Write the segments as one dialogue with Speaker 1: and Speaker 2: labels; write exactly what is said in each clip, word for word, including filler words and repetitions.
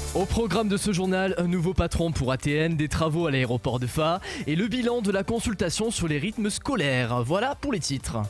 Speaker 1: Au programme de ce journal, un nouveau patron pour A T N, des travaux à l'aéroport de Faa et le bilan de la consultation sur les rythmes scolaires. Voilà pour les titres.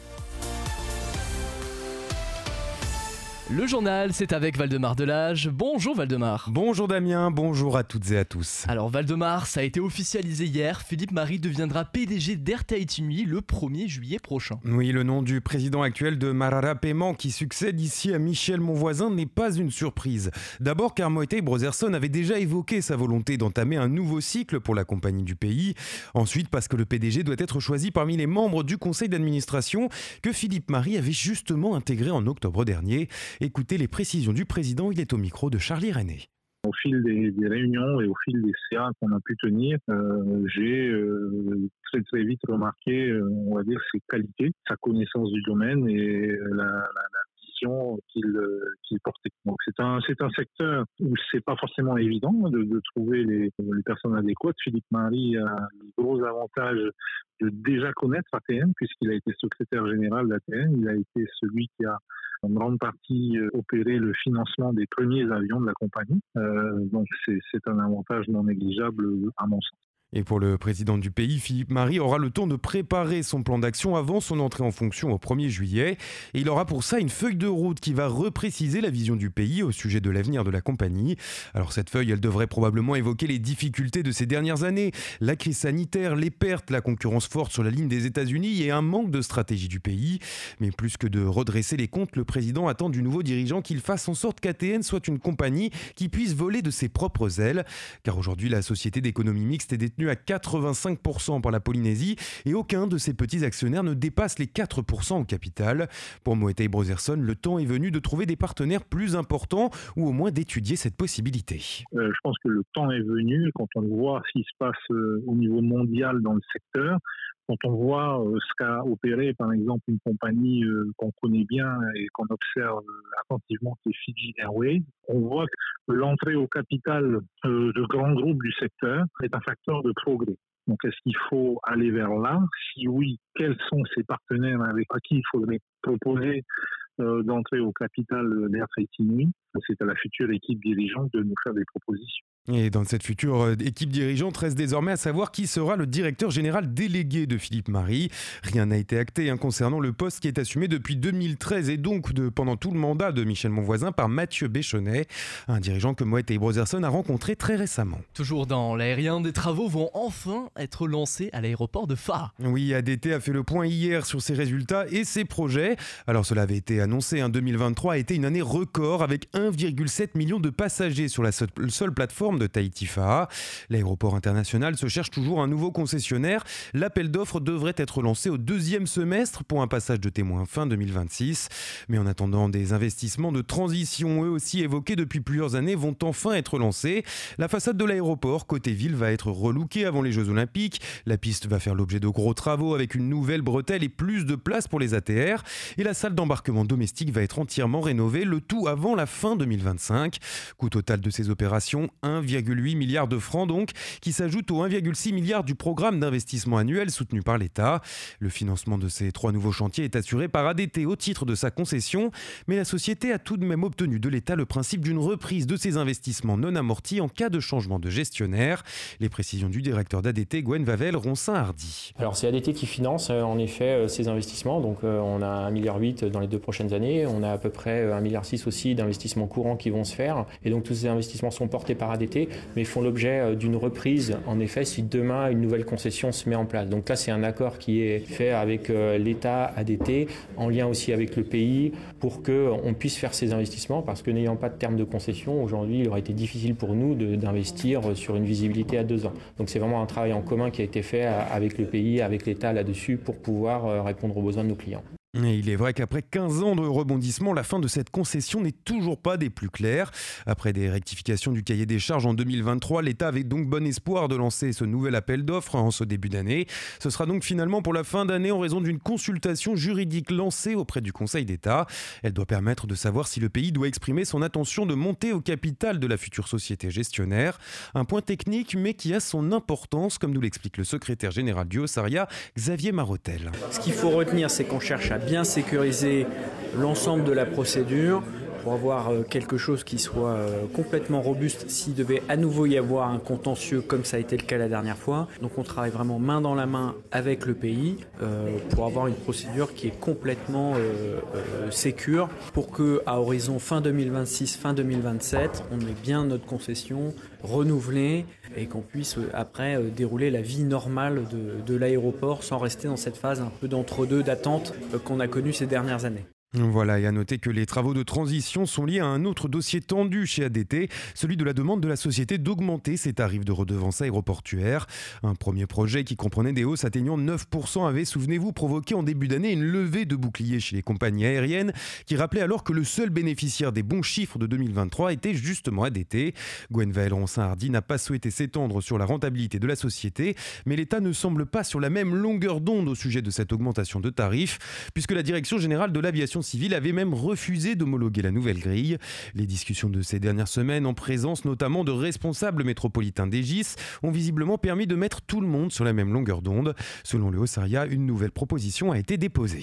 Speaker 1: Le journal, c'est avec Valdemar Delage. Bonjour Valdemar.
Speaker 2: Bonjour Damien, bonjour à toutes et à tous.
Speaker 1: Alors Valdemar, ça a été officialisé hier, Philippe Marie deviendra P D G d'Air Tahiti Nui le premier juillet prochain.
Speaker 2: Oui, le nom du président actuel de Marara Paiement qui succède ici à Michel Monvoisin n'est pas une surprise. D'abord car Moetai Brotherson avait déjà évoqué sa volonté d'entamer un nouveau cycle pour la compagnie du pays. Ensuite parce que le P D G doit être choisi parmi les membres du conseil d'administration que Philippe Marie avait justement intégré en octobre dernier. Écoutez les précisions du président, il est au micro de Charlie René.
Speaker 3: Au fil des, des réunions et au fil des C A qu'on a pu tenir, euh, j'ai euh, très très vite remarqué, euh, on va dire, ses qualités, sa connaissance du domaine et la, la, la vision qu'il, euh, qu'il portait. Donc c'est un c'est un secteur où c'est pas forcément évident de, de trouver les, les personnes adéquates. Philippe Marie a le gros avantage de déjà connaître A T N puisqu'il a été secrétaire général d'A T N. Il a été celui qui a en grande partie euh, opérer le financement des premiers avions de la compagnie. Euh, donc c'est, c'est un avantage non négligeable à mon sens.
Speaker 2: Et pour le président du pays, Philippe Marie aura le temps de préparer son plan d'action avant son entrée en fonction au premier juillet. Et il aura pour ça une feuille de route qui va repréciser la vision du pays au sujet de l'avenir de la compagnie. Alors cette feuille, elle devrait probablement évoquer les difficultés de ces dernières années, la crise sanitaire, les pertes, la concurrence forte sur la ligne des États-Unis et un manque de stratégie du pays. Mais plus que de redresser les comptes, le président attend du nouveau dirigeant qu'il fasse en sorte qu'A T N soit une compagnie qui puisse voler de ses propres ailes. Car aujourd'hui, la société d'économie mixte est détenue à quatre-vingt-cinq pour cent par la Polynésie et aucun de ses petits actionnaires ne dépasse les quatre pour cent au capital. Pour Moetai Brotherson, le temps est venu de trouver des partenaires plus importants ou au moins d'étudier cette possibilité.
Speaker 3: Euh, je pense que le temps est venu quand on voit ce qui se passe euh, au niveau mondial dans le secteur. Quand on voit euh, ce qu'a opéré, par exemple, une compagnie euh, qu'on connaît bien et qu'on observe attentivement, qui est Fiji Airways, on voit que l'entrée au capital euh, de grands groupes du secteur est un facteur de progrès. Donc, est-ce qu'il faut aller vers là? Si oui, quels sont ces partenaires avec qui il faudrait proposer euh, d'entrer au capital d'Air Tahiti Nui? C'est à la future équipe dirigeante de nous faire des propositions.
Speaker 2: Et dans cette future équipe dirigeante, reste désormais à savoir qui sera le directeur général délégué de Philippe Marie. Rien n'a été acté hein, concernant le poste qui est assumé depuis deux mille treize et donc de, pendant tout le mandat de Michel Monvoisin par Mathieu Béchonnet, un dirigeant que Moetai Brotherson a rencontré très récemment.
Speaker 1: Toujours dans l'aérien, des travaux vont enfin être lancés à l'aéroport de Faa.
Speaker 2: Oui, A D T a fait le point hier sur ses résultats et ses projets. Alors cela avait été annoncé, hein, deux mille vingt-trois a été une année record avec un virgule sept million de passagers sur la seule, seule plateforme de Tahiti Faa. L'aéroport international se cherche toujours un nouveau concessionnaire. L'appel d'offres devrait être lancé au deuxième semestre pour un passage de témoin fin deux mille vingt-six. Mais en attendant, des investissements de transition, eux aussi évoqués depuis plusieurs années, vont enfin être lancés. La façade de l'aéroport, côté ville, va être relookée avant les Jeux Olympiques. La piste va faire l'objet de gros travaux avec une nouvelle bretelle et plus de place pour les A T R. Et la salle d'embarquement domestique va être entièrement rénovée, le tout avant la fin deux mille vingt-cinq. Coût total de ces opérations, un virgule huit milliard de francs donc, qui s'ajoute aux un virgule six milliard du programme d'investissement annuel soutenu par l'État. Le financement de ces trois nouveaux chantiers est assuré par A D T au titre de sa concession, mais la société a tout de même obtenu de l'État le principe d'une reprise de ces investissements non amortis en cas de changement de gestionnaire. Les précisions du directeur d'A D T, Gwen Vavel-Roncin-Hardy.
Speaker 4: Alors c'est A D T qui finance euh, en effet euh, ces investissements, donc euh, on a un virgule huit milliard dans les deux prochaines années, on a à peu près un virgule six milliard aussi d'investissements courants qui vont se faire, et donc tous ces investissements sont portés par A D T, mais font l'objet d'une reprise, en effet, si demain une nouvelle concession se met en place. Donc là, c'est un accord qui est fait avec l'État, A D T, en lien aussi avec le pays, pour qu'on puisse faire ces investissements, parce que n'ayant pas de terme de concession, aujourd'hui, il aurait été difficile pour nous de, d'investir sur une visibilité à deux ans. Donc c'est vraiment un travail en commun qui a été fait avec le pays, avec l'État là-dessus, pour pouvoir répondre aux besoins de nos clients.
Speaker 2: Et il est vrai qu'après quinze ans de rebondissement, la fin de cette concession n'est toujours pas des plus claires. Après des rectifications du cahier des charges en deux mille vingt-trois, l'État avait donc bon espoir de lancer ce nouvel appel d'offres en ce début d'année. Ce sera donc finalement pour la fin d'année en raison d'une consultation juridique lancée auprès du Conseil d'État. Elle doit permettre de savoir si le pays doit exprimer son intention de monter au capital de la future société gestionnaire. Un point technique mais qui a son importance, comme nous l'explique le secrétaire général du Haut-Saria, Xavier Marotel.
Speaker 5: Ce qu'il faut retenir, c'est qu'on cherche à bien sécuriser l'ensemble de la procédure pour avoir quelque chose qui soit complètement robuste s'il devait à nouveau y avoir un contentieux comme ça a été le cas la dernière fois. Donc on travaille vraiment main dans la main avec le pays euh, pour avoir une procédure qui est complètement euh, euh, sécure pour qu'à horizon fin deux mille vingt-six, fin deux mille vingt-sept, on ait bien notre concession renouvelée et qu'on puisse euh, après euh, dérouler la vie normale de, de l'aéroport sans rester dans cette phase un peu d'entre-deux d'attente euh, qu'on a connue ces dernières années.
Speaker 2: Voilà, et à noter que les travaux de transition sont liés à un autre dossier tendu chez A D T, celui de la demande de la société d'augmenter ses tarifs de redevance aéroportuaire. Un premier projet qui comprenait des hausses atteignant neuf pour cent avait, souvenez-vous, provoqué en début d'année une levée de boucliers chez les compagnies aériennes qui rappelait alors que le seul bénéficiaire des bons chiffres de deux mille vingt-trois était justement A D T. Gwenveil Ronsin-Hardy n'a pas souhaité s'étendre sur la rentabilité de la société, mais l'État ne semble pas sur la même longueur d'onde au sujet de cette augmentation de tarifs, puisque la Direction générale de l'aviation civile avait même refusé d'homologuer la nouvelle grille. Les discussions de ces dernières semaines, en présence notamment de responsables métropolitains d'Aegis, ont visiblement permis de mettre tout le monde sur la même longueur d'onde. Selon le Haut-Saria, une nouvelle proposition a été déposée.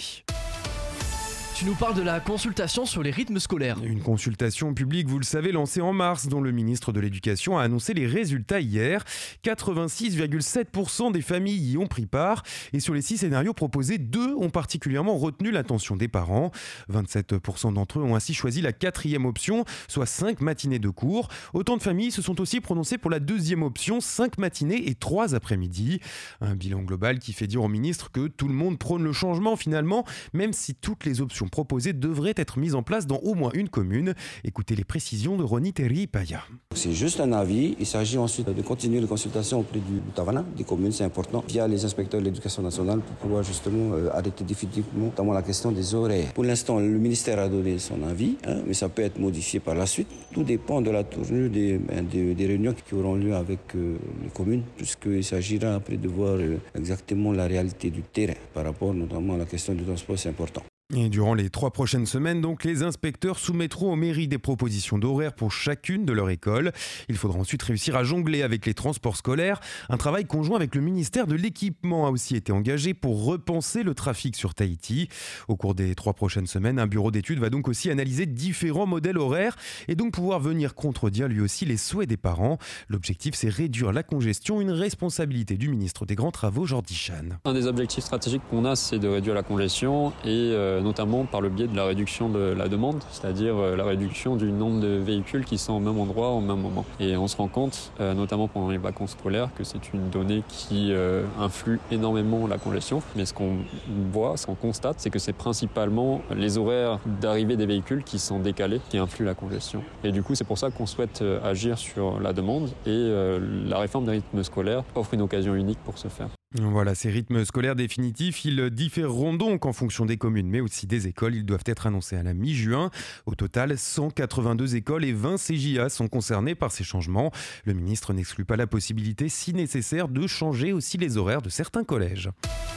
Speaker 1: Tu nous parles de la consultation sur les rythmes scolaires.
Speaker 2: Une consultation publique, vous le savez, lancée en mars, dont le ministre de l'Éducation a annoncé les résultats hier. quatre-vingt-six virgule sept pour cent des familles y ont pris part. Et sur les six scénarios proposés, deux ont particulièrement retenu l'attention des parents. vingt-sept pour cent d'entre eux ont ainsi choisi la quatrième option, soit cinq matinées de cours. Autant de familles se sont aussi prononcées pour la deuxième option, cinq matinées et trois après-midi. Un bilan global qui fait dire au ministre que tout le monde prône le changement finalement, même si toutes les options proposées devraient être mises en place dans au moins une commune. Écoutez les précisions de Ronnie Terry-Paya.
Speaker 6: C'est juste un avis. Il s'agit ensuite de continuer les consultations auprès du Tavana, des communes, c'est important, via les inspecteurs de l'éducation nationale pour pouvoir justement euh, arrêter définitivement notamment la question des horaires. Pour l'instant, le ministère a donné son avis, hein, mais ça peut être modifié par la suite. Tout dépend de la tournure des, des, des réunions qui auront lieu avec euh, les communes, puisqu'il s'agira après de voir euh, exactement la réalité du terrain par rapport notamment à la question du transport, c'est important.
Speaker 2: Et durant les trois prochaines semaines, donc, les inspecteurs soumettront aux mairies des propositions d'horaires pour chacune de leur école. Il faudra ensuite réussir à jongler avec les transports scolaires. Un travail conjoint avec le ministère de l'Équipement a aussi été engagé pour repenser le trafic sur Tahiti. Au cours des trois prochaines semaines, un bureau d'études va donc aussi analyser différents modèles horaires et donc pouvoir venir contredire lui aussi les souhaits des parents. L'objectif, c'est réduire la congestion, une responsabilité du ministre des Grands Travaux, Jordi Chan.
Speaker 7: Un des objectifs stratégiques qu'on a, c'est de réduire la congestion et euh, notamment par le biais de la réduction de la demande, c'est-à-dire la réduction du nombre de véhicules qui sont au même endroit au même moment. Et on se rend compte, euh, notamment pendant les vacances scolaires, que c'est une donnée qui euh, influe énormément la congestion. Mais ce qu'on voit, ce qu'on constate, c'est que c'est principalement les horaires d'arrivée des véhicules qui sont décalés, qui influent la congestion. Et du coup, c'est pour ça qu'on souhaite agir sur la demande et euh, la réforme des rythmes scolaires offre une occasion unique pour ce faire.
Speaker 2: Voilà, ces rythmes scolaires définitifs, ils différeront donc en fonction des communes, mais aussi des écoles. Ils doivent être annoncés à la mi-juin. Au total, cent quatre-vingt-deux écoles et vingt C J A sont concernés par ces changements. Le ministre n'exclut pas la possibilité, si nécessaire, de changer aussi les horaires de certains collèges.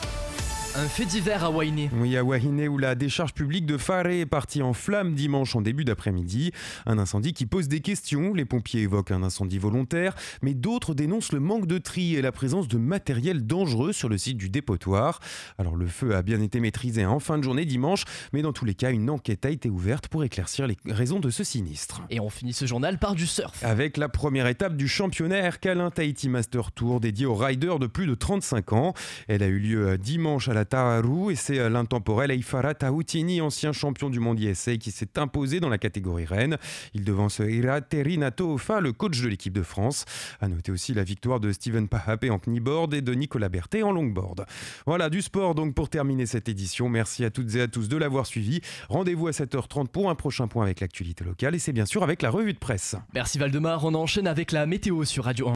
Speaker 1: Un fait divers à Wainé.
Speaker 2: Oui, à Wainé, où la décharge publique de Faré est partie en flammes dimanche en début d'après-midi. Un incendie qui pose des questions. Les pompiers évoquent un incendie volontaire, mais d'autres dénoncent le manque de tri et la présence de matériel dangereux sur le site du dépotoir. Alors le feu a bien été maîtrisé en fin de journée dimanche, mais dans tous les cas, une enquête a été ouverte pour éclaircir les raisons de ce sinistre.
Speaker 1: Et on finit ce journal par du surf.
Speaker 2: Avec la première étape du championnat Air Calin Tahiti Master Tour dédié aux riders de plus de trente-cinq ans. Elle a eu lieu dimanche à la Tararu et c'est l'intemporel Eifara Tahutini, ancien champion du monde I S A, qui s'est imposé dans la catégorie reine. Il devance Ira Terinato Ofa, le coach de l'équipe de France. À noter aussi la victoire de Steven Pahapé en kneeboard et de Nicolas Berthet en longboard. Voilà, du sport donc pour terminer cette édition. Merci à toutes et à tous de l'avoir suivi. Rendez-vous à sept heures trente pour un prochain point avec l'actualité locale et c'est bien sûr avec la revue de presse.
Speaker 1: Merci Valdemar, on enchaîne avec la météo sur Radio un.